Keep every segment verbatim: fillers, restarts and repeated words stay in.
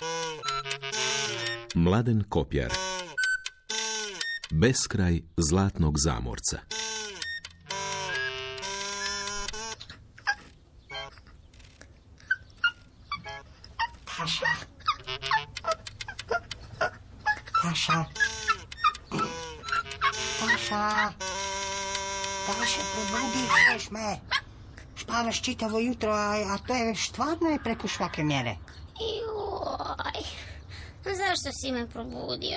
Mladen Kopjar. Beskraj zlatnog zamorca. Taša. Taša. Taša. Taša, probudiš me. Spavaš čitavo jutro, a, a to je stvarno je preko svake mjere. Joj, zašto si me probudio?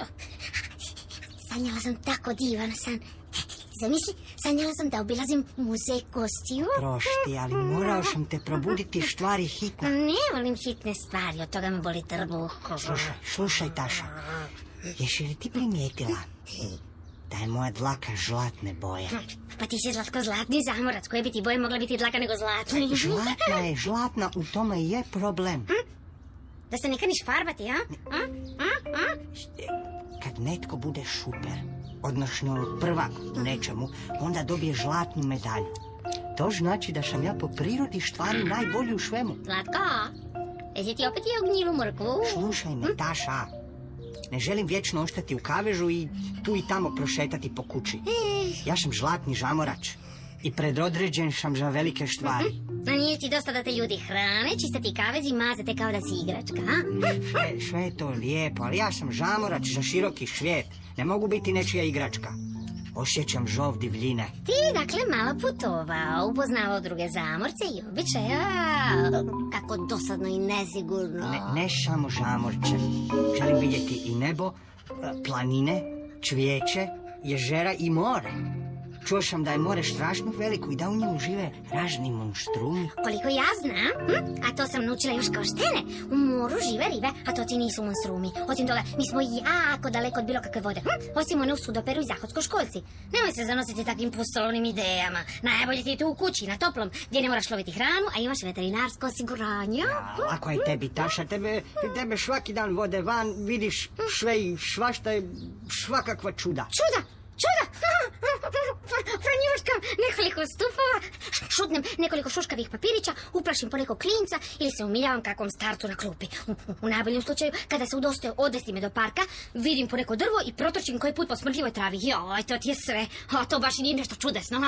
Sanjala sam tako divan san. Zamisli, sanjala sam da obilazim muzej kostiju. Prošti, ali morao sam te probuditi, stvari hitno. Ne volim hitne stvari, od toga me boli trbuh. Slušaj, slušaj, Taša. Jesi li ti primijetila da je moja dlaka žlatne boje? Pa ti si zlatko-zlatni zamorac. Koje bi ti boje mogla biti dlaka nego zlatna? Žlatna je, žlatna, u tome je problem. Hm? Da se ne kaniš farbati, a? A? A? A? Kad netko bude šuper, odnosno prvak u nečemu, onda dobije zlatnu medalju. To znači da sam ja po prirodi stvari najbolji u svemu. Zlatko, jesi ti opet jeo gnjilu mrkvu? Slušaj me, Taša. Ne želim vječno ostati u kavežu i tu i tamo prošetati po kući. Ja sam zlatni žamorač i predodređen sam za velike stvari. A nije ti dosta da te ljudi hrane, čiste ti kavez i mazete kao da si igračka, a? Sve, sve je to lijepo, ali ja sam žamorač za široki svijet. Ne mogu biti nečija igračka. Osjećam žov divljine. Ti, dakle, malo putovao, upoznavao druge zamorce i običaje. Kako dosadno i nesigurno. Ne, ne samo žamorče. Želim vidjeti i nebo, planine, cvijeće, ježera i more. Čuo sam da je more strašno veliko i da u njemu žive razni monstrumi. Koliko ja znam, hm? A to sam naučila još kao štene, u moru žive ribe, a to ti nisu monstrumi. Osim toga, mi smo jako daleko od bilo kakve vode. Hm? Osim one u sudoperu i zahodsko-školjci. Nemoj se zanositi takvim pustolovnim idejama. Najbolje ti je tu u kući, na toplom, gdje ne moraš loviti hranu, a imaš veterinarsko osiguranje. Ja, lako je tebi, Taša, tebe, tebe svaki dan vode van, vidiš sve i svašta je svakakva čuda. Čuda? Čuda! Pronjuškam nekoliko stupova, šutnem nekoliko šuškavih papirića, uplašim po nekog klinca ili se umiljavam kakvom starcu na klupi. U, u najboljem slučaju, kada se udostoje odvesti me do parka, vidim po neko drvo i protočim koji put po smrdljivoj travi. Joj, to ti je sve. A to baš i nije nešto čudesno.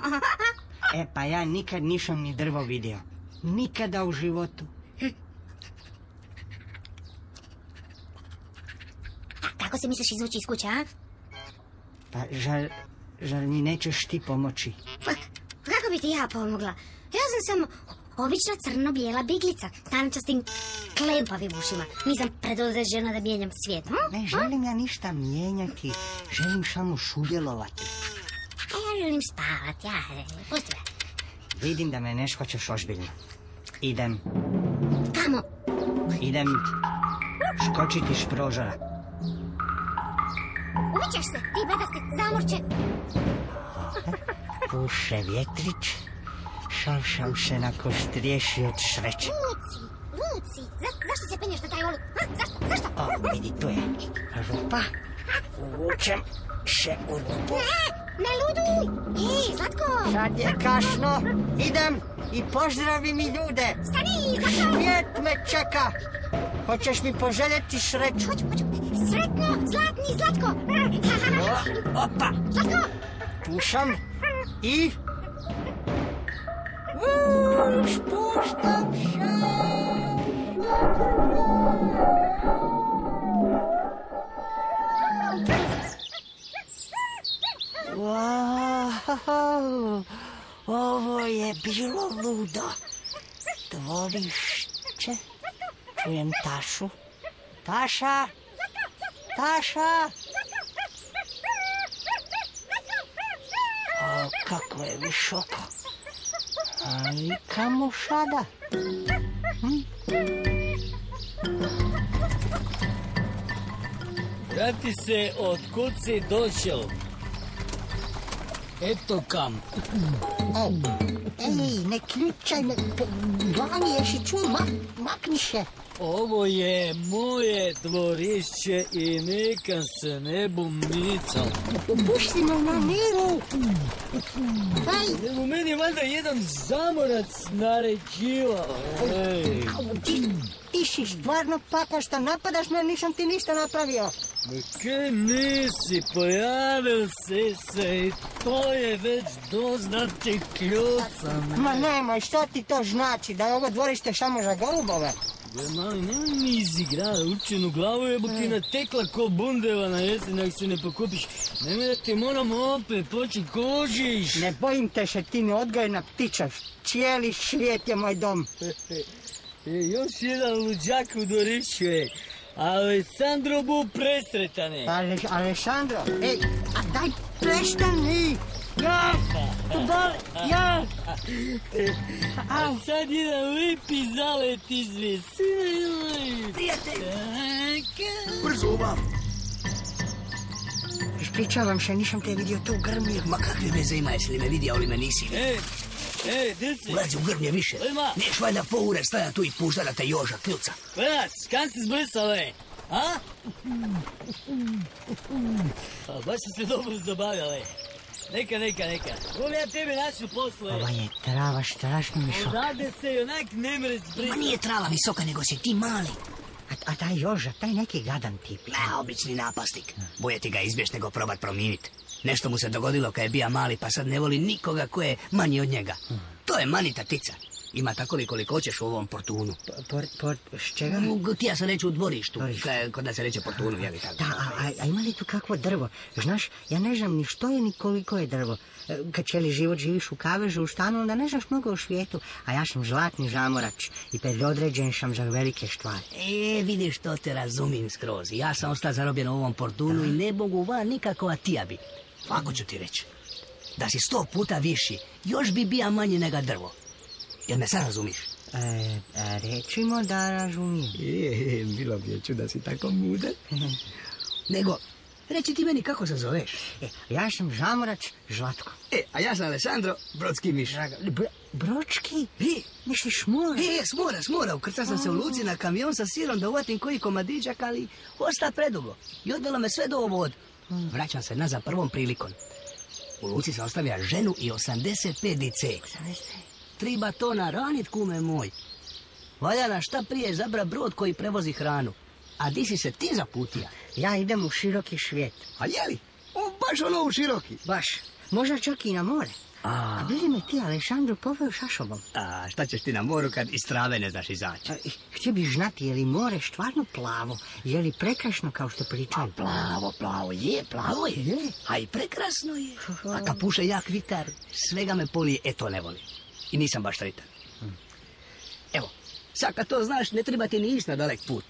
E, pa ja nikad nisam ni drvo vidio. Nikada u životu. Hm. Kako se misliš izvući iz kuće, a? Pa, žal, žal mi nećeš ti pomoći? Pa, kako bi ti ja pomogla? Ja sam samo obična crno-bijela biglica, tančastim klempavim ušima. Nisam predodređena da mijenjam svijet. Hm? Ne želim ja ništa mijenjati. Želim samo sudjelovati. A ja želim spavati, ja, pusti me. Vidim da me ne shvaćaš ozbiljno. Idem. Kamo? Idem skočiti s prozora. Uvićeš se, ti bedasti zamorče. Puše vjetrić, šalšam se na kostriješi od sreće. Luci, Luci, za, zašto se penješ na taj oluk? Ha, zašto, zašto? O, vidi, tu je rupa. Uvučem se u rupu. Ne, ne luduj! Ej, Zlatko! Sad je kasno, idem i pozdravi mi ljude. Stani, Zlatko! Svijet me čeka. Hoćeš mi poželjeti sreću? Hoću, hoću. Sretno, zlatni Zlatko! O, opa! Zlatko! Pušam i... Uuu, spuštam se! Wow, ovo je bilo ludo. Dvorište. Čujem Tašu. Taša! Taša! O, kako je visoko. Ali kamo sada? Hm? Vrati se od kud si došao. Eto kam. Ej, ej, ne ključaj me. Glani, ješi čuj, mak, makni se. Ovo je moje dvorišće i neka se ne bum micao. Pušti me na miru. Daj. Evo, meni je valjda jedan zamorac naređivao. Ej. Ti, ti si stvarno pako što napadaš me, nisam ti ništa napravio. Kaj nisi, pojavil si se i to je već doznati kljucan. Ma nemoj, što ti to znači, da je ovo dvorište samo za golubove? Gle, mali, nemoj mi izigrati učenu glavu, jebo ti natekla ko bundeva na jesen, ako se ne pokupiš. Nemoj da te moram opet poći kožiš. Ne bojim te še ti neodgojna ptiča, cijeli svijet je moj dom. E, još jedan luđak u dvorišću je. Alessandro bu presretane. Ale, Alessandro, ej, a daj prestani! Ja, to boli, ja! A sad jedan lipi zalet iz visine. Prijatelj! Brzo vam! Ispričavam se, nisam te vidio tu u grmlju. Ma kakve veze ima, jesi li me vidio, ali me nisi? E, e, djeci. Ulazi u grmlje više. Ima. Neš valjda po ure staja tu i pušta da te joža kljuca. Klinac, kam si zbrisale? A? A baš si se dobro zabavljale. Neka, neka, neka. Kom ja tebi našu posle. Ova je trava strašno mi šok. Odavde se onak ne mere Ma zbrisati. nije trava visoka, nego si ti mali. A, a taj Joža, taj neki gadan tip. Ne, obični napasnik. Boje ti ga izbješ nego probat promijenit. Nešto mu se dogodilo kad je bija mali, pa sad ne voli nikoga ko je manji od njega. To je manita tica. Ima tako li koliko hoćeš u ovom portunu. Port, port, s čega? U- Ti ja se reći u dvorištu, Dvorištu. ka- kod da se reče portunu, jel' tako? Da, a, a, a ima li tu kakvo drvo? Znaš, ja ne znam ni što je ni koliko je drvo. E, Kad cijeli život živiš u kavežu, u stanu, onda ne znaš mnogo o svijetu. A ja sam zlatni zamorač i predodređen sam za velike stvari. E, vidiš, to te razumim skroz. Ja sam ostao zarobljen u ovom portunu i ne mogu van nikakova tijabi. Ovako ću ti reći. Da si sto puta viši, još bi bija manje nego drvo. Jel me sad razumiš? E, e, recimo da razumijem. E, bilo bi je ču da si tako mudar. Nego, reci ti meni kako se zoveš. E, ja sam zamorač Zlatko. E, a ja sam Alessandro, brodski miš. Br bročki? E, Misliš more? e, smora, smora. Ukrcao sam se u luci na kamion sa sirom da uvatim koji komadiđak, ali osta predugo. I odvelo me sve do ovod. Vraćam se nazad prvom prilikom. U luci sam ostavio ženu i osamdeset pet dice. Tri batona ranit, kume moj. Valja na šta prije zabra brod koji prevozi hranu. A di si se ti zaputija? Ja idem u široki svijet. A jeli? O, baš ono u široki. Baš. Možda čak i na more. A, A bili me ti, Alessandro, poveo sa sobom. a šta ćeš ti na moru kad iz trave ne znaš izaći? A, i htio bih znati, je li more stvarno plavo? Je li prekrasno kao što pričaju? Plavo, plavo je, plavo je. Je. A i prekrasno je. A kad puše jak vitar, svega me polije, e to ne volim. I nisam baš sretan. Evo, sad kad to znaš, ne treba ti ni ići na dalek put.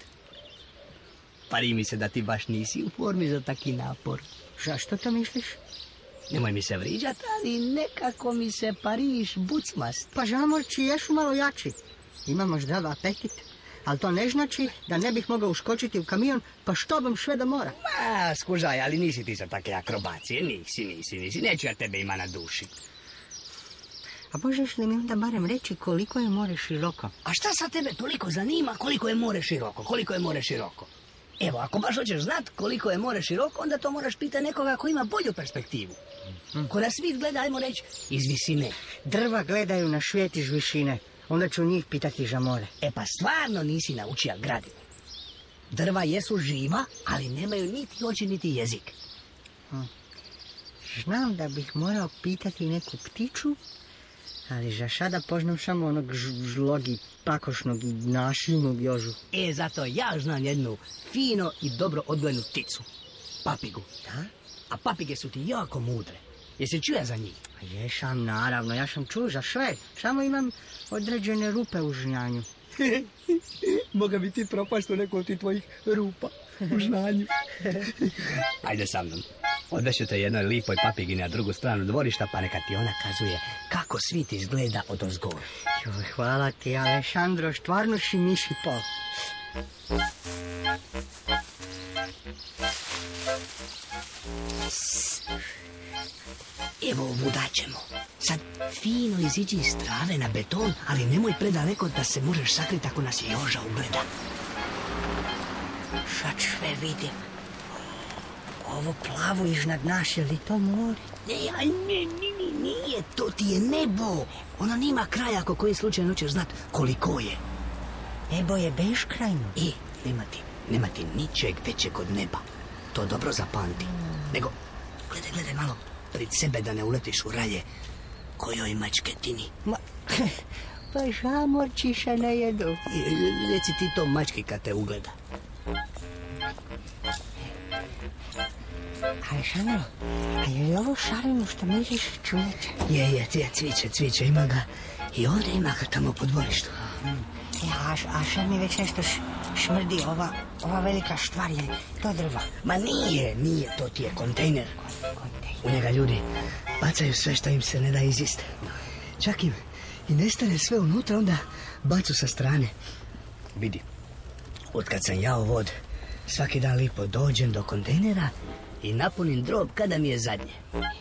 Pari mi se da ti baš nisi u formi za taki napor. Zašto to misliš? Nemoj mi se vriđat, ali nekako mi se pariš bucmast. Pa zamorči jesu malo jači. Imamo zdrav apetit. Ali to ne znači da ne bih mogao uskočiti u kamion pa štobom sve do mora. Ma, skužaj, ali nisi ti za takve akrobacije. Nisi, nisi, nisi. Neću ja tebe ima na duši. A možeš li mi onda barem reći koliko je more široko? A šta sad tebe toliko zanima koliko je more široko? Koliko je more široko? Evo, ako baš hoćeš znat koliko je more široko, onda to moraš pitati nekoga ko ima bolju perspektivu. Ko na svijet gleda, ajmo reći, iz visine. Drva gledaju na svijet iz višine. Onda ću njih pitati za more. E pa stvarno nisi naučio gradivo. Drva jesu živa, ali nemaju niti oči, niti jezik. Znam da bih morao pitati neku ptiču, ali za sada poznam samo onog ž- žlog i pakošnog i nasilnog Jožu. E, zato ja znam jednu fino i dobro odgojenu pticu. Papigu. Da? A papige su ti jako mudre. Jesi čuja za njih? A jesam, naravno, ja sam čuo za sve. Samo imam određene rupe u znanju. Moga bi ti propast u neku od ti tvojih rupa u znanju. Ajde sa mnom. Odvešu te jednoj lipoj papigi na drugu stranu dvorišta, pa neka ti ona kazuje kako svit izgleda od ozgora. Joj, hvala ti, Alessandro, stvarno si miši pol. Evo, ovudaćemo. Sad fino iziđi iz trave na beton, ali nemoj predaleko da se možeš sakriti ako nas Joža ugleda. Sad sve vidim. Ovo plavo iznad nas, je li to more? Ne, aj, ne, ne, nije, to ti je nebo. Ono nima kraja ako koji slučaj hoćeš znat koliko je. Nebo je beskrajno. I, nema ti, nema ti ničeg većeg od neba. To dobro zapamti. Nego, gledaj, gledaj malo pred sebe da ne uletiš u raje kojoj mačketini. Ma, pa žamorčiša ne jedu. I, reci ti to mački kad te ugleda. Alešandro, a je li ovo šareno što miriš cvijeće? Je, je, je, cviće, cviće, ima ga. I ovdje ima ga tamo po dvorištu. Ja, a, a sad mi već nešto š, šmrdi, ova, ova velika štvar, je to drva? Ma nije, nije, to ti je kontejner. U njega ljudi bacaju sve što im se ne da iziste. Čak im i nestane sve unutra, onda bacu sa strane. Vidi, otkad sam jao vod, svaki dan lipo dođem do kontejnera i napunim drob kada mi je zadnje.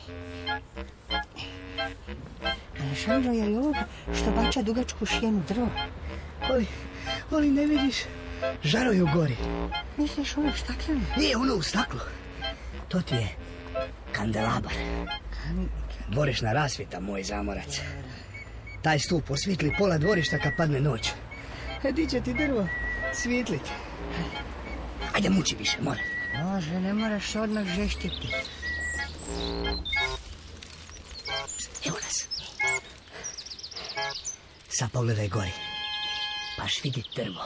Alešandro, je li ovo što bača dugačku šijenu drvo? Oj, voli, ne vidiš? Žaro je u gori. Misliš ono stakleno? Nije ono u staklu. To ti je kandelabar. Dvorišna rasvjeta, moj zamorac. Taj stup osvitli pola dvorišta kad padne noć. E, di će ti drvo svitlit? Ajde, muči više, mora. Može, ne moraš odmah žeštiti. Evo nas. Sad pogledaj gori. Baš vidi drvo.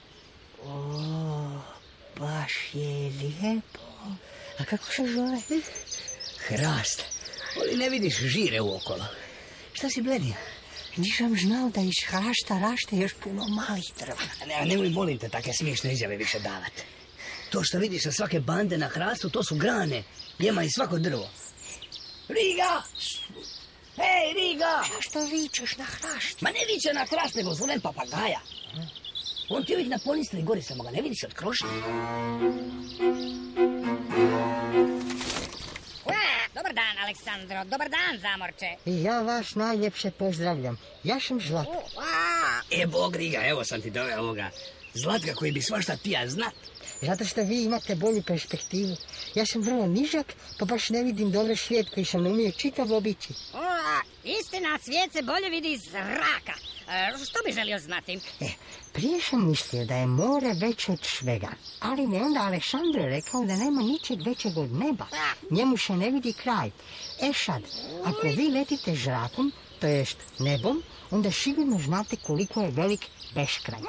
O, baš je lijepo. A kako se zove? Hrast. Ali ne vidiš žire uokolo. Šta si bledio? Nisam znao da iz hrašta raste još puno malih drva. Ne, nemoj, molim te, takve smiješne izjave više davati. To što vidiš sa svake bande na hrastu, to su grane. Jema i svako drvo. Riga! Hej, Riga! Zašto vičeš na hrašt? Ma ne viče na hrast, nego zovem papagaja. On ti uvijek na polistri gori, samo ga ne vidiš od krošnje. Dobar dan, Aleksandro. Dobar dan, zamorče. I ja vas najljepše pozdravljam. Ja sam Zlatka. E, bog, Riga, evo sam ti doveo ovoga Zlatka koji bi svašta tija znat. Zato što vi imate bolju perspektivu. Ja sam vrlo nižak, pa baš ne vidim dobro svijet koji sam umio čitav obići. O, istina, svijet se bolje vidi iz zraka. E, što bi želio znati? E, prije sam mislio da je more veće od svega, ali ne, onda Alešandro je rekao da nema ničeg većeg od neba. Njemu se ne vidi kraj. E sad, ako vi letite zrakom, to jest nebom, onda sigurno znate koliko je velik beskraj.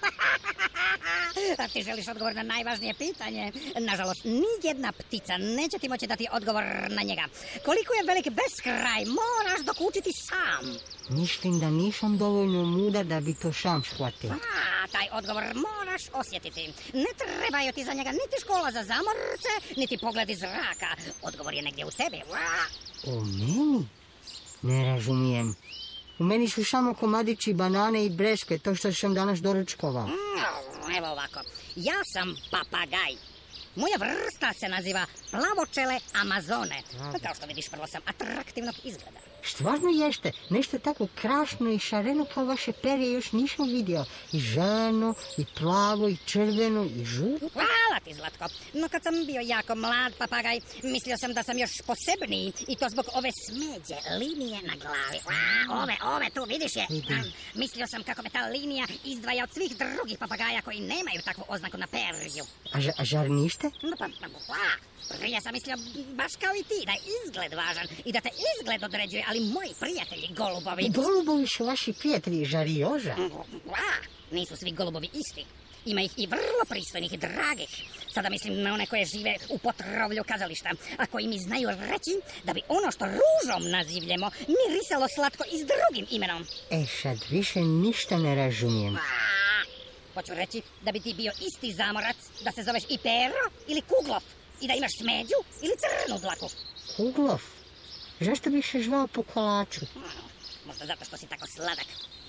A ti želiš odgovor na najvažnije pitanje? Nažalost, nijedna ptica neće ti moći dati odgovor na njega. Koliko je velik beskraj, moraš dokučiti sam. Mislim da nisam dovoljno mudar da bi to sam shvatio. A, taj odgovor moraš osjetiti. Ne trebaju ti za njega niti škola za zamorce, niti pogled iz zraka. Odgovor je negdje u tebi. U meni? Ne razumijem. U meni su samo komadići banane i breskve, to što sam danas doručkovao. Mm, evo ovako, ja sam papagaj. Moja vrsta se naziva plavočele Amazone. Kao što vidiš, vrlo sam atraktivnog izgleda. Stvarno jeste, nešto tako krasno i šareno kao vaše perje još nisam vidio. I žano, i plavo, i crveno, i žuto. Hvala ti, Zlatko. No kad sam bio jako mlad papagaj, mislio sam da sam još posebniji. I to zbog ove smeđe linije na glavi. A, ove, ove, tu vidiš je. A, mislio sam kako me ta linija izdvaja od svih drugih papagaja koji nemaju takvu oznaku na perju. A, ža, a žar niste? No pa, pa, prije sam mislio baš kao i ti, da je izgled važan i da te izgled određuje, ali moji prijatelji golubovi... Golubovi su vaši prijatelji, žarioža. A, nisu svi golubovi isti. Ima ih i vrlo pristojnih i dragih. Sada mislim na one koje žive u potrovlju kazališta, a koji mi znaju reći da bi ono što ružom nazivljemo mirisalo slatko i s drugim imenom. E sad više ništa ne razumijem. A, hoću reći da bi ti bio isti zamorac da se zoveš i Pero ili Kuglov i da imaš smeđu ili crnu dlaku. Kuglov? Zašto bi se zvao po kolaču? Možda zato što si tako sladak.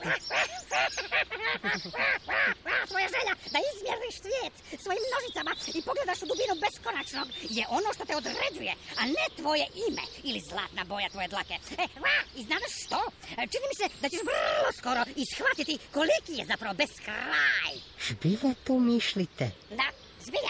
Tvoja želja da izmjeriš svijet svojim nožicama i pogledaš u dubinu beskonačnog je ono što te određuje, a ne tvoje ime ili zlatna boja tvoje dlake. E, i znaš što? Čini mi se da ćeš vrlo skoro ishvatiti koliki je zapravo beskraj. Zbilja to mislite? Da, zbilja.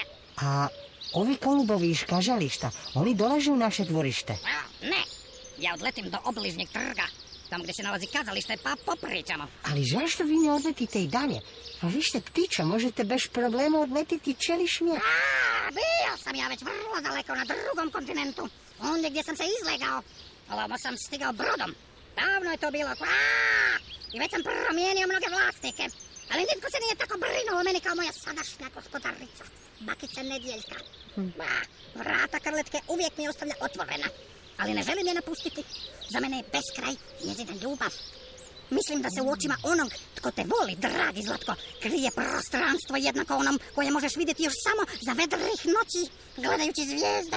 A ovi kolubovi iz kazališta, oni dolaže u naše dvorište? A, ne, ja odletim do obližnjeg trga, tamo gdje se nalazi kazalište, pa popričamo. Ali zašto vi ne odletite i dalje? Pa vi ste ptiča, možete bez problema odletiti cijeli svijet. A, bio sam ja već vrlo daleko na drugom kontinentu, ondje gdje sam se izlegao. Ovamo sam stigao brodom. Davno je to bilo. A, i već sam promijenio mnoge vlasnike. Ali nitko se nije tako brinuo o meni kao moja sadašnja gospodarica, bakica Nedjeljka. Ba, vrata Krletke uvijek mi ostavlja otvorena, ali ne želim je napustiti. Za mene je beskraj njezina ljubav. Mislim da se u očima onog tko te voli, dragi Zlatko, krije prostranstvo jednako onom koje možeš vidjeti još samo za vedrih noći, gledajući zvijezde.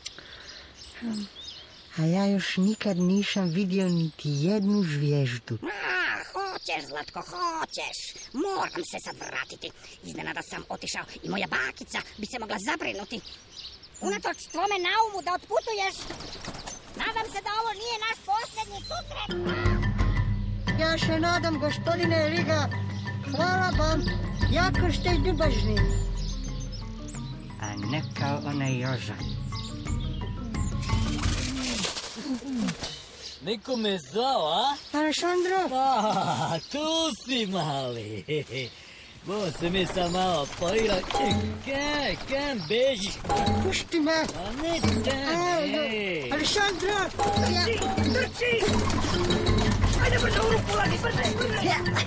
A ja još nikad nisam vidio niti jednu zvijezdu. A, hoćeš, Zlatko, hoćeš. Moram se sad vratiti. Iznenada sam otišao i moja bakica bi se mogla zabrinuti. Unatoč tvome naumu da otputuješ, nadam se da ovo nije naš posljednji susret. Ja se nadam, gospodine Riga. Hvala vam. Jako ste ljubažni. A ne kao onaj Joža. Neko me zvao, a? Alešandro? A, tu si mali. Bo se mi sam malo pojela. Kaj, kam bežiš? Pušti me. A ne tam, ej. Alešandro! Ja... Trči! Ajde, brzo u ruku, ladi, brzo, brzo!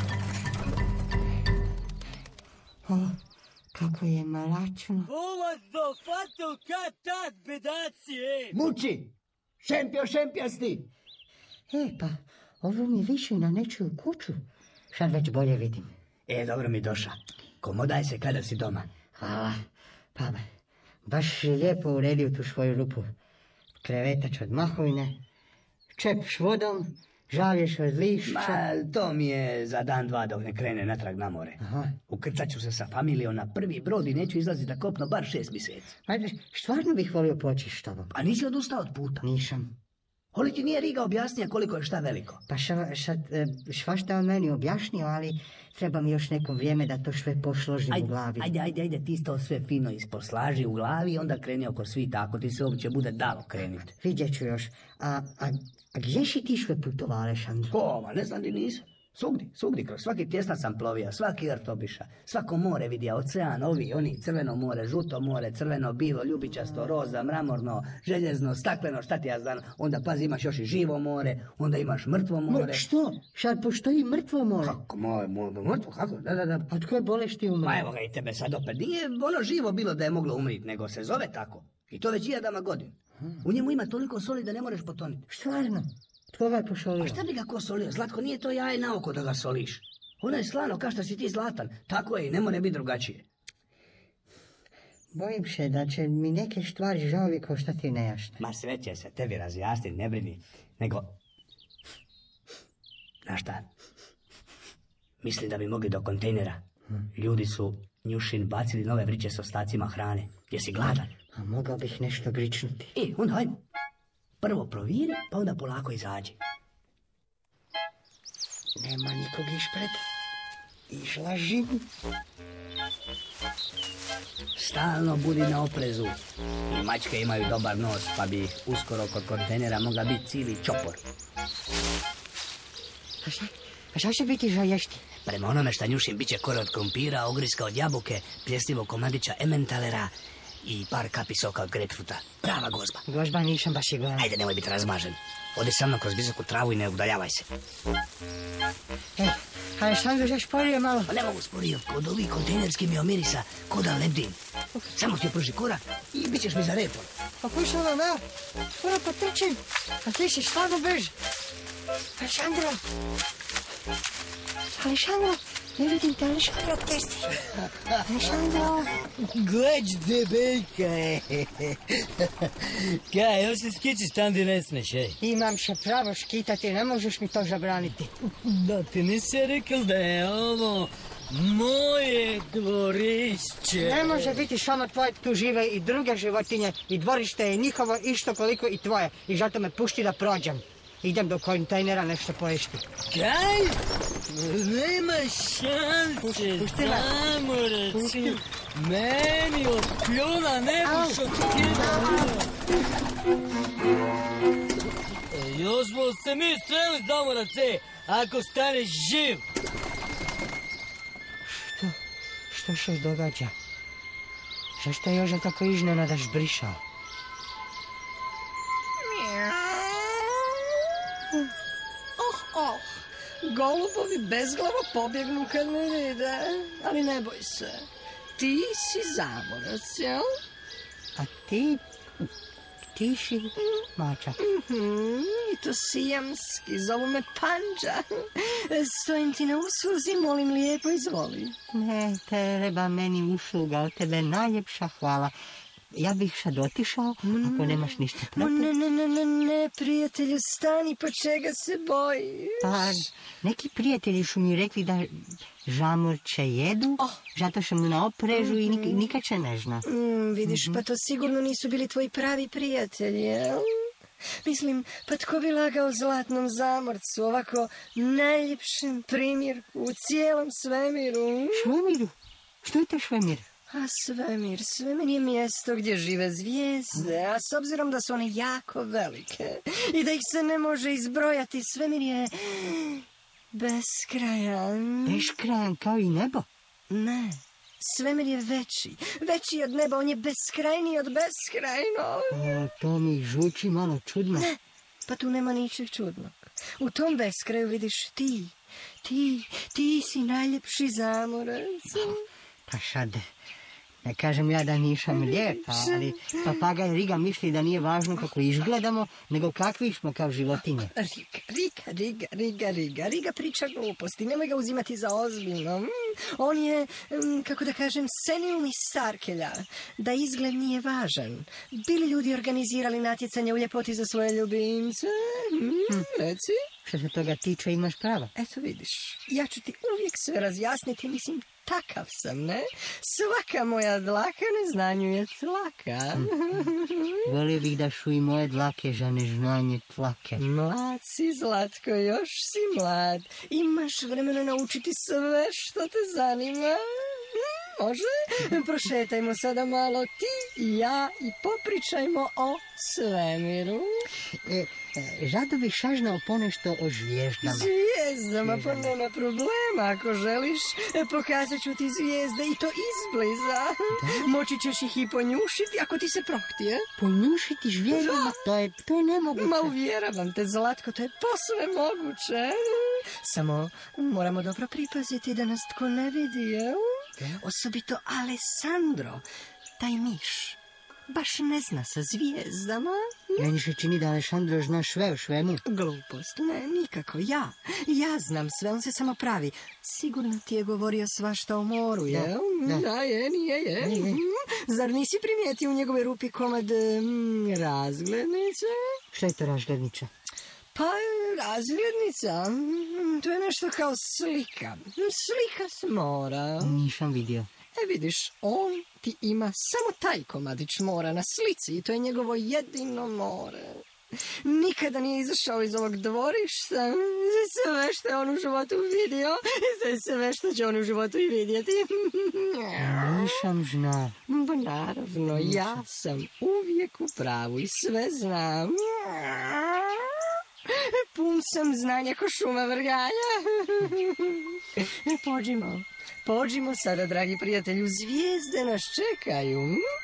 O, kako je malačno. Ulaz do fatul kad tad, bedaci, ej. Muči! Šempio, šempijasti! E, pa, ovo mi više na nečiju kuću. Sad već bolje vidim. E, dobro mi došla. Komodaj se kada si doma. Hvala. Pa, baš si lijepo uredio tu svoju rupu. Krevetač od mahovine, čep s vodom, žavješ od lišća. Ma, to mi je za dan dva dok ne krene natrag na more. Aha. Ukrcat ću se sa familijom na prvi brod i neću izlaziti na kopno bar šest mjeseci. Ajde, stvarno bih volio poći s tobom. A nisi odustao od puta? Nisam. Oli ti nije Riga objasnija koliko je šta veliko? Pa ša, ša, svašta on meni objasnio, ali treba mi još neko vrijeme da to sve posložim Ajde, u glavi. ajde, ajde, ajde, ti to sve fino isposlaži u glavi i onda kreni oko svita, ako ti se uopće bude dalo kreniti. Vidjet ću još. A, a, a gdje si ti sve putovao, Alešandro? Ko, ma ne znam di nisam. Svugdje, svugdje, kroz svaki tjesnac sam plovio, svaki rt obiša, svako more vidio, ocean, ovi, oni, crveno more, žuto more, crveno, bilo, ljubičasto, roza, mramorno, željezno, stakleno, šta ti ja znam, onda pazi imaš još i živo more, onda imaš mrtvo more. No, što? Sad postoji mrtvo more? Kako, moje, moje, mrtvo, kako, da, da, da. Od koje bolesti umre? Ma evo ga i tebe sad opet, nije ono živo bilo da je moglo umriti, nego se zove tako. I to već hiljadama godina. U njemu ima toliko soli da ne možeš potoniti. Stvarno? Tko ga je posolio? A šta bi ga ko solio? Zlatko, nije to jaje na oko da ga soliš. Ono je slano, kao što si ti zlatan. Tako je i ne more biti drugačije. Bojim se da će mi neke stvari žao uvijek ostati nejasne. Ma sve će se tebi razjasniti, ne brini. Nego, znaš šta? Mislim da bi mogli do kontejnera. Ljudi su Njušin bacili nove vriće s ostacima hrane. Jesi gladan? A mogao bih nešto gričnuti. E, onda hajmo. Prvo proviri, pa onda polako izađi. Nema nikog ispred. Izlažim. Stalno budi na oprezu. I mačke imaju dobar nos, pa bi ih uskoro kod kontejnera mogla biti cijeli čopor. A šta? A šta će biti za jesti? Prema onome šta njušim bit će kore od krumpira, ogriska od jabuke, pljesnivog komadića ementalera i par kapi soka od grapefruta. Prava gozba. Gozba, nisam baš i gladan. Ajde, nemoj biti razmažen. Odi sa mnom kroz visoku travu i ne udaljavaj se. E, Alešandro, zaš sporije malo. Pa ne mogu sporije, kod ovih kontejnerski mi omirisa ko da lebdim. Samo ti oprži korak i bit ćeš mi za repom. Pa kuj sam vam, ja? Skoro potrčim. A ti si stvarno brž. Alešandro. Alešandro, ne vidim te, Alešandro, gdje si? Alešandro. Gleđ, debeljka, e. Kaj, još se skičiš tam gdje ne smeš, ej. Imam se pravo skitati, ne možeš mi to zabraniti. Da ti nisi rekao da je ovo moje dvorišće. Ne može biti samo tvoje, tu žive i druge životinje i dvorište je njihovo isto koliko i tvoje. I zato me pušti da prođem. Idem do kontejnera nešto poješti. Kaj? Nema šanse, Pusti me. zamorac. Pusti. Meni od kljuna ne buš otkidao. Još smo se mi streli zamorace, ako staneš živ. Što? Što se događa? Zašto je Joža tako iznenada žbrišao? Oh, oh, golubovi bezglavo pobjegnu kad me vide, ali ne boj se, ti si zamorac, jel? A ti... ti si mačak. Mm-hmm, i to sijamski, zovu me Panđa. Stojim ti na usluzi, molim lijepo, izvoli. Ne treba meni usluga, od tebe najljepša hvala. Ja bih sad otišao, ako nemaš ništa protiv. Ne, ne, ne, ne, ne, prijatelju, stani, po čega se bojiš? Pa, neki prijatelji su mi rekli da žamorče jedu, oh. zato što mu na oprežu mm-hmm. i nik- nikad će ne zna. Mm, vidiš, mm-hmm. pa to sigurno nisu bili tvoji pravi prijatelji, jel? Mislim, pa tko bi lagao zlatnom zamorcu, ovako najljepšem primjerku u cijelom svemiru? Svemiru? Što je to svemir? A svemir, svemir je mjesto gdje žive zvijezde, a s obzirom da su one jako velike i da ih se ne može izbrojati, svemir je beskrajan. Beskrajan kao i nebo? Ne, svemir je veći, veći od neba, on je beskrajniji od beskrajnog. O, to mi zvuči malo čudno. Ne, pa tu nema ničeg čudnog. U tom beskraju vidiš ti, ti, ti si najljepši zamorac. Pa sad, ne kažem ja da nisam lijepa, ali papagaj Riga misli da nije važno kako izgledamo, nego kakvi smo kao životinje. Riga, Riga, Riga, Riga, Riga, Riga priča gluposti, nemoj ga uzimati za ozbiljno. On je, kako da kažem, senilni starkelja, da izgled nije važan. Bili ljudi organizirali natjecanje u ljepoti za svoje ljubimce? Hmm, reci. Što se toga tiče, imaš prava. Eto vidiš, ja ću ti uvijek sve razjasniti, mislim, takav sam, ne? Svaka moja dlaka neznanju je tlaka. Volio bih da su i moje dlake za neznanje tlake. Mlad si, Zlatko, još si mlad. Imaš vremena naučiti sve što te zanima. Može? Prošetajmo sada malo ti i ja i popričajmo o svemiru. E, e, rado bih saznao ponešto o zvijezdama. Zvijezdama, pa nema problema. Ako želiš, pokazat ću ti zvijezde i to izbliza. Da? Moći ćeš ih i ponjušiti ako ti se prohtije. Ponjušiti zvijezdama? To je, to je nemoguće. Ma uvjeravam te, Zlatko, to je posve moguće. Samo moramo dobro pripaziti da nas tko ne vidi, jel? Osobito Alessandro, taj miš, baš ne zna sa zvijezdama. Meni se čini da Alessandro zna sve o svemu. Glupost, ne, nikako, ja. Ja znam sve, on se samo pravi. Sigurno ti je govorio svašta o moru, jel? Da, da. da je, nije, je. Nije. Zar nisi primijetio u njegove rupi komad mm, razglednice? Što je to razglednica? Pa, razglednica, to je nešto kao slika. Slika s mora. Nisam vidio. E vidiš, on ti ima samo taj komadić mora na slici i to je njegovo jedino more. Nikada nije izašao iz ovog dvorišta. Sve što je on u životu vidio, sve što će on u životu i vidjeti. Nisam znao. Pa naravno, ja sam uvijek u pravu i sve znam. Pun sam znanja ko šuma vrganja. Pođimo, pođimo sada, dragi prijatelju, zvijezde nas čekaju.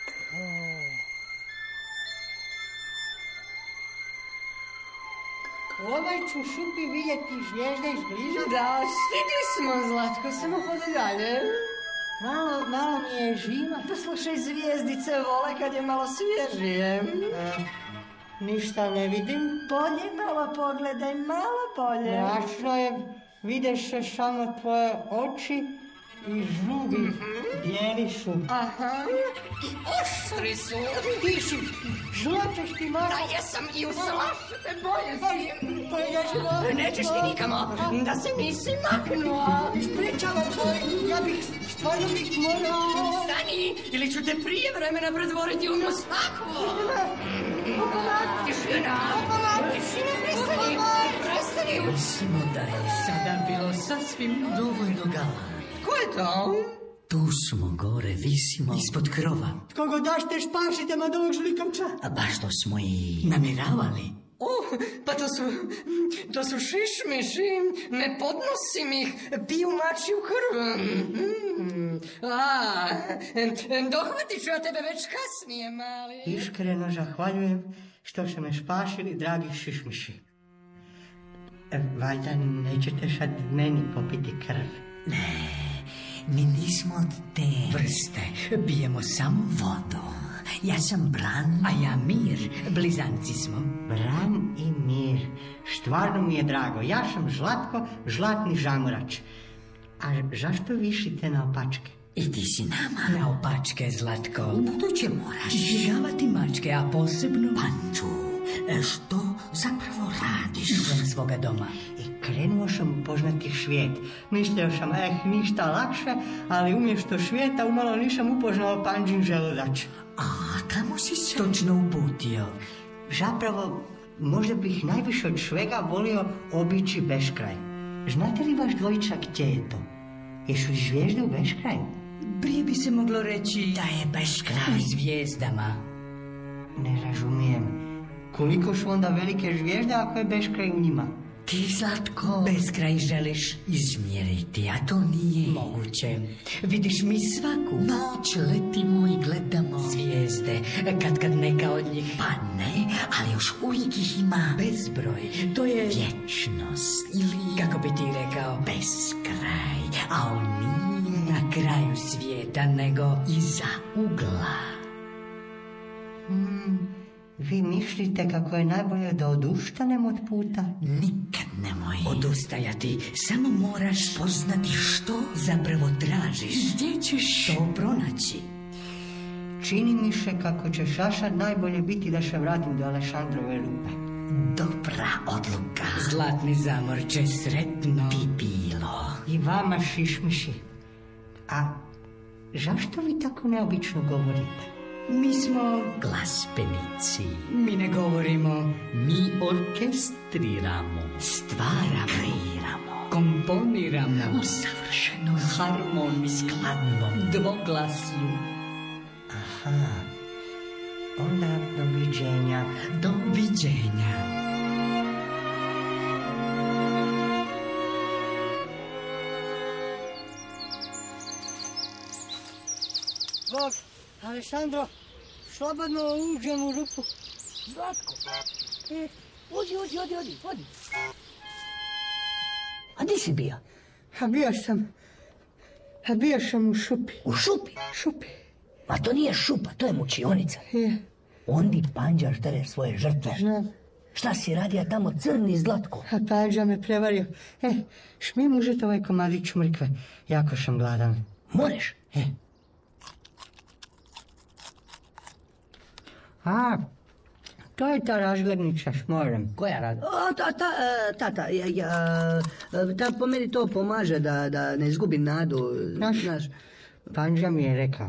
Ovaj ću šupi vidjeti zvijezde izbliza. Da, stigli smo, Zlatko, samo hodi dalje. Malo, malo mi je žima. Poslušaj, zvijezdice vole kad je malo svježije. Ništa ne vidim. Bolje malo pogledaj, malo bolje. Jasno je, videš se samo tvoje oči i zubi. Bijeli su. Aha, i oštri su. Ti si, žlačeš ti malo. Da jesam i u slašu te boje si. Pa nećeš ti nikamo, da se nisi maknuo. Ispričavam se, ja bih, stvarno bih morao. Stani, ili ću te prije vremena pretvoriti u mosakvu. Tišina, tišina, prestani, prestani. Mislimo da je sada bilo sasvim dovoljno gala. Ko je to? Tu smo gore, visimo ispod krova. Kogo dašte, špašite me od ovog žlikamča. A baš to smo i Namiravali? O, pa to su, to su šišmiši, ne podnosim ih, piju mačju krv. Mm. A, dohvatit ću ja tebe već kasnije, mali. Iskreno zahvaljujem što ste me špašili, dragi šišmiši. E, valjda nećete sad meni popiti krv. Ne, mi nismo od te vrste, pijemo samo vodu. Ja sam Bran, a ja Mir, blizanci smo. Bran i Mir, stvarno mi je drago, ja sam Žlatko, žlatni žamurač. A zašto višite na opačke? I ti si nama. Na opačke, Zlatko. U buduće moraš Izbjegavati mačke, a posebno Panču, što zapravo radiš? izvan svoga doma. I krenuo sam upoznati svijet. Mislio sam, eh, ništa lakše, ali umjesto svijeta umalo nisam upoznao Panđin želudač. A kamo si se? Točno uputio. Zapravo, možda bih najviše od svega volio obići beskraj. Znate li vaš dvojica gdje je to? Jesu zvijezde u beskraju? Prije bi se moglo reći Da je beskraj. u zvijezdama. Ne razumijem. Koliko su onda velike zvijezde ako je beskraj u njima? Ti, Zlatko, Beskraj želiš izmjeriti, a to nije moguće. Vidiš mi svaku noć letimo i gledamo zvijezde, kad kad neka od njih Pa ne, ali još uvijek ih ima bezbroj. To je vječnost ili kako bi ti rekao, beskraj, a on nije na kraju svijeta, nego iza ugla. Hmm, vi mislite kako je najbolje da odustanem od puta? Nikad nemoj odustajati. Samo moraš poznati što zapravo tražiš. Gdje ćeš To pronaći. Čini mi se kako će šašad najbolje biti da se vratim do Alešandrove rupe. Dobra odluka. Zlatni zamorče, sretno Bi bilo. I vama, šišmiši. A zašto vi tako neobično govorite? Mi smo, Glazbenici. mi ne govorimo, Mi orkestriramo. stvaramo, Kreiramo. komponiramo, U savršenoj harmoniji, skladnom. dvoglasju. Aha, onda doviđenja. Doviđenja. Bog, Alessandro, slobodno uđem u rupu. Zlatko, e, odi, odi, odi, odi, odi. A di si bio? A bio sam, a bio sam u šupi. U šupi? Šupi, Ma to nije šupa, to je mučionica. je, Ondi Panđa štere svoje žrtve. znam. Šta si radija tamo, Crni Zlatko? A Panđa me prevario. E, šmijem uzeti ovaj komadić mrkve. Jako sam gladan. Moreš? E. A, to je ta razglednica s morem. Koja radi? O, ta, ta, e, ta, ta, ja, ja, e, ta po meni to pomaže da, da ne izgubi nadu. Znaš, Znaš. Panđa mi je rekao.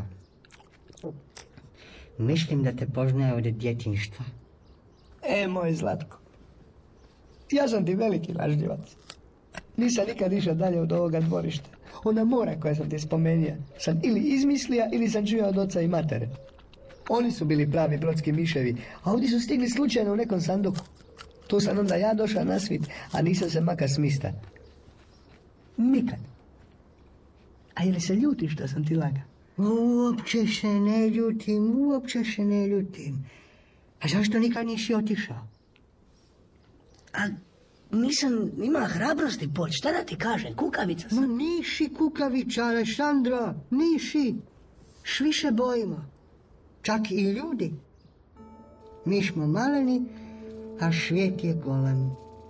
Mislim da te poznaje od djetinjstva. E, moj Zlatko, ja sam ti veliki lažljivac. Nisam nikad išao dalje od ovoga dvorišta. Ona mora koja sam ti spomenija sam ili izmislija ili sam čuo od oca i matere. Oni su bili pravi brodski miševi, a ovdje su stigli slučajno u nekom sanduku. Tu sam onda ja došao na svit, a nisam se maka smista. Nikad. A je li se ljutiš što sam ti laga? Uopće se ne ljutim, uopće se ne ljutim. A zašto nikad nisi otišao? A nisam imala hrabrosti poći, šta da ti kažem, kukavica sam. Ma nisi kukavića, Alessandro, nisi. Svi se bojimo, čak i ljudi. Mi smo maleni, a svijet je golem.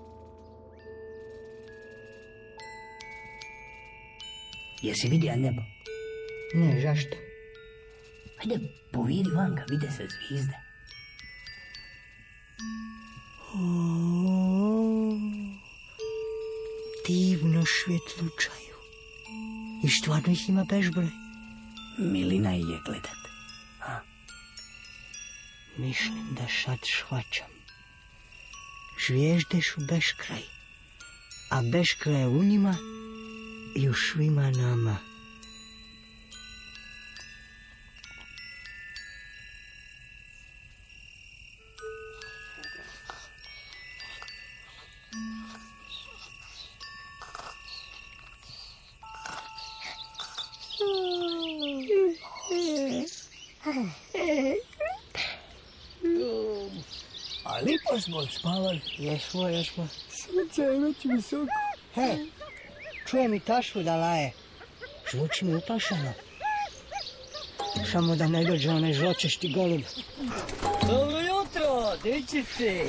Jesi vidio nebo? Ne, zašto? Ajde, povidi vanka, vide se zvizde. Divno svjetlučaju. I stvarno ih ima bezbroj. Milina je gledat. Mislim da sad shvaćam. Zvijezde su beskraj, a beskraj u njima i u svima nama. A lipo smo spavali. Jesmo, jesmo. Srce je već visoko. He, čujem i tašu da laje. Zvuči mi uplašeno. Samo da ne dođe onaj zločešti golub. Dobro jutro, dečice.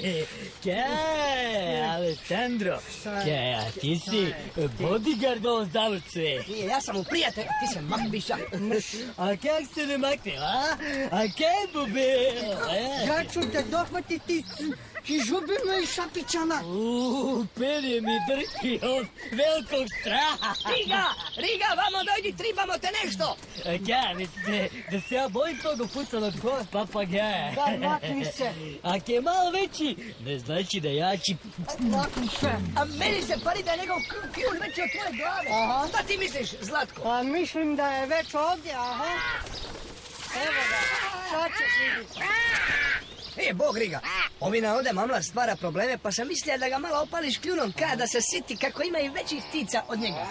Kaj, Alessandro. Kaj, a ti si bodyguard ovom zavrce. Nije, ja sam mu prijatelj, ti se makbiša. A kak se ne makne, a? A kaj, bube? Ja ću te dohvatiti i žubima i šapićama. Uuu, perje mi drži od velikog straha. Riga, Riga, vamo dojdi, tribamo te nešto. A kaj, mislite da se ja bojim toga pucanog papagaja? Da, makni se. Ako je malo veći, ne znači da jači. Makni se. A meni se pari da je njegov kljun veći od tvoje glave. Aha. Šta ti misliš, Zlatko? A mislim da je već ovdje, aha. Evo ga, sad ćeš vidjeti. E, Bog, Riga, ovina ovdje mamla stvara probleme, pa sam mislila da ga malo opališ kljunom, kada da se siti kako ima i većih ptica od njega.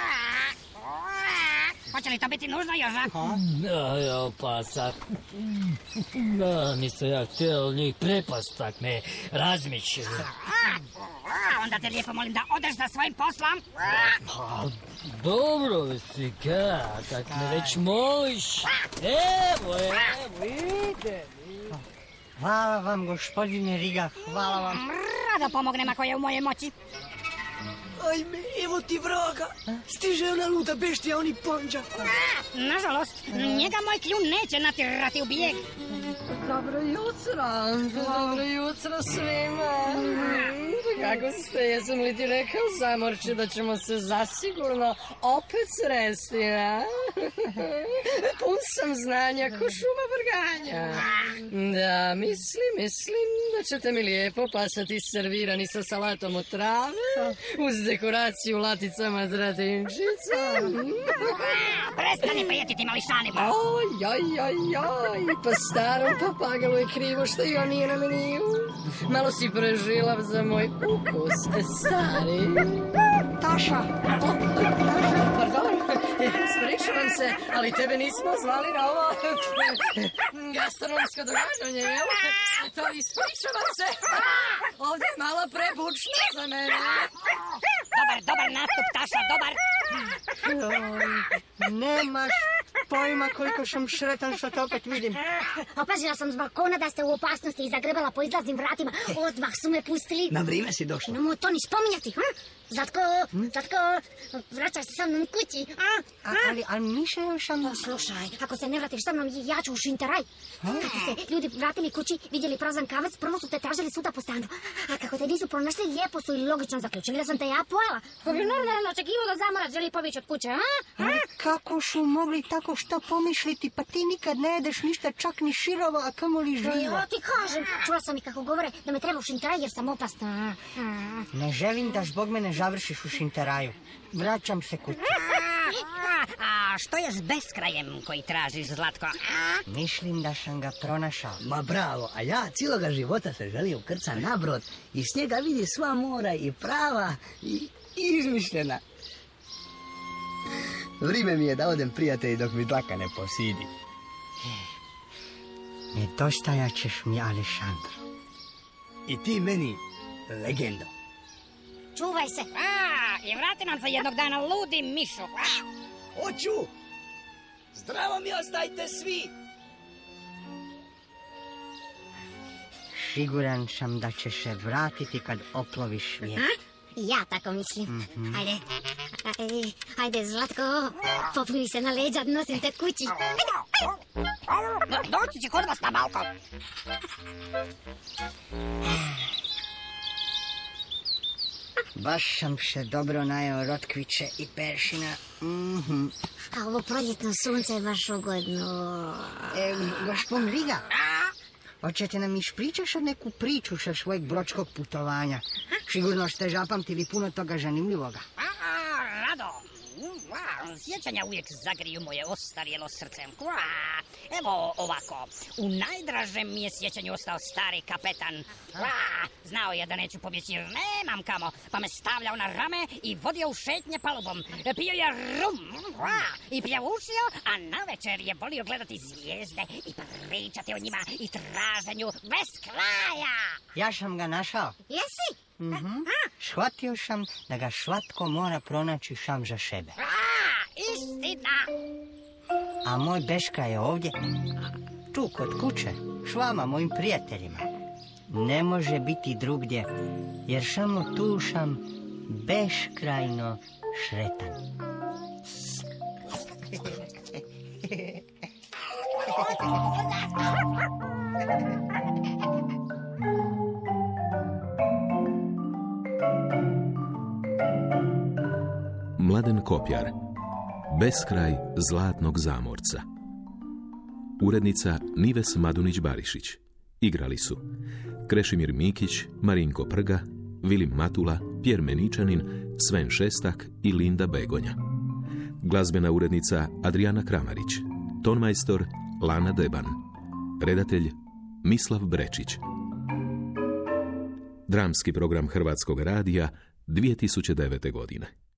Hoće li to biti nužno, Joža? No, jo, pa sad... No, nisam ja htio njih prepast, tak me razmišljaju. Onda te lijepo molim da odeš za svojim poslom. Pa, dobro si, ka, kak me već moliš. Evo, evo, ide. Hvala vam, gospodine Riga, hvala vam. Rado pomognem ako je u moje moći. Ajme, evo ti vraga, stiže ona luda beštija, oni ponđa. Nažalost, njega moj kljun neće natjerati u bijeg. Dobro jutro, dobro jutro svima. Kako ste, jesam li ti rekao, Zamorče, da ćemo se zasigurno opet sresti, a? Pun sam znanja ko šuma vrganja. Da, mislim, mislim da ćete mi lijepo pasati servirani sa salatom od trave, uz dekoraciju laticama dratinčica. Prestani prijetiti mališanima. Oj, oj, oj, oj, pa starom papagalu je krivo što i on nije na meniju. Malo si prežilav za moj ukus, stari. Taša! O, Taša, pardon, spričavam se, ali tebe nismo zvali na ovo gastronomsko događanje, jel? To ispričavam se, ovdje je malo prebučno za mene. Dobar, dobar nastup, Taša, dobar. Nemaš pojma koliko sam sretan što te opet vidim. Opazila sam s balkona da ste u opasnosti i zagrebala po izlaznim vratima. Odmah su me pustili. Na vrijeme si došla. Nemoj to ni spominjati, hm? Zlatko, Zlatko, vraćaš se sa mnom kući, a? A, ali, ali mišljaju sam... Pa slušaj, ako se ne vratiš sa mnom, ja ću u šinteraj. Kad su se ljudi vratili kući, vidjeli prazan kavac, prvo su te tražili svuda po stanu. A kako te nisu pronašli, lijepo su i logično zaključili da sam te ja pojela. Ko bi normalno očekivao da Zamorac želi pobjeći od kuće, a? Ali kako su mogli tako što pomisliti, pa ti nikad ne jedeš ništa, čak ni širovo, a kamoli živo. Evo ti kažem, čula sam i kako govore da me treba u šinteraj jer sam opasna. Ne želim da zbog mene završiš u šinteraju. Vraćam se kući. A što je s beskrajem koji tražiš, Zlatko? Mislim da sam ga pronašao. Ma bravo, a ja cijeloga života se želio ukrca na brod i s njega vidi sva mora i prava i, i izmišljena. Vrime mi je da odem, prijatelji, dok mi dlaka ne posidi. Nedostajat ćeš mi, Alessandro. I ti meni, legendo. Čuvaj se. A, i vrati nam se jednog dana, ludi mišu. Hoću! Zdravo mi ostajte svi! Siguran sam da ćeš se vratiti kad oploviš svijet. Ja tako mislim. Ajde, ajde, ajde, Zlatko, popni se na leđa, nosim te kući. Doći će kod vas na balkon. Baš sam se dobro najeo rotkviće i peršina. Mhm. A ovo proljetno sunce je baš ugodno. E, gospodin Riga, hoćete nam ispričaš neku priču sa svojeg brodskog putovanja? Sigurno ste zapamtili puno toga zanimljivoga. A, rado. sjećanja uvijek zagriju moje ostarjelo srce. Kva, evo ovako, u najdražem mi je sjećanju ostao stari kapetan. Kva, znao je da neću pobjeći jer nemam kamo, pa me stavljao na rame i vodio u šetnje palubom. Pio je rum, kva, i pjevušio, a navečer je volio gledati zvijezde i pričati o njima i traženju bez kraja. Ja sam ga našao. Jesi? Mhm. Shvatio sam da ga svatko mora pronaći sam za sebe. A, istina. A moj Beška je ovdje, tu kod kuće, s vama, mojim prijateljima. Ne može biti drugdje, jer samo tu sam beskrajno sretan. Mladen Kopjar, Beskraj zlatnog zamorca. Urednica Nives Madunić-Barišić. Igrali su Krešimir Mikić, Marinko Prga, Vilim Matula, Pjer Meničanin, Sven Šestak i Linda Begonja. Glazbena urednica Adriana Kramarić. Tonmajstor Lana Deban. Redatelj Mislav Brečić. Dramski program Hrvatskog radija dvije tisuće devete godine.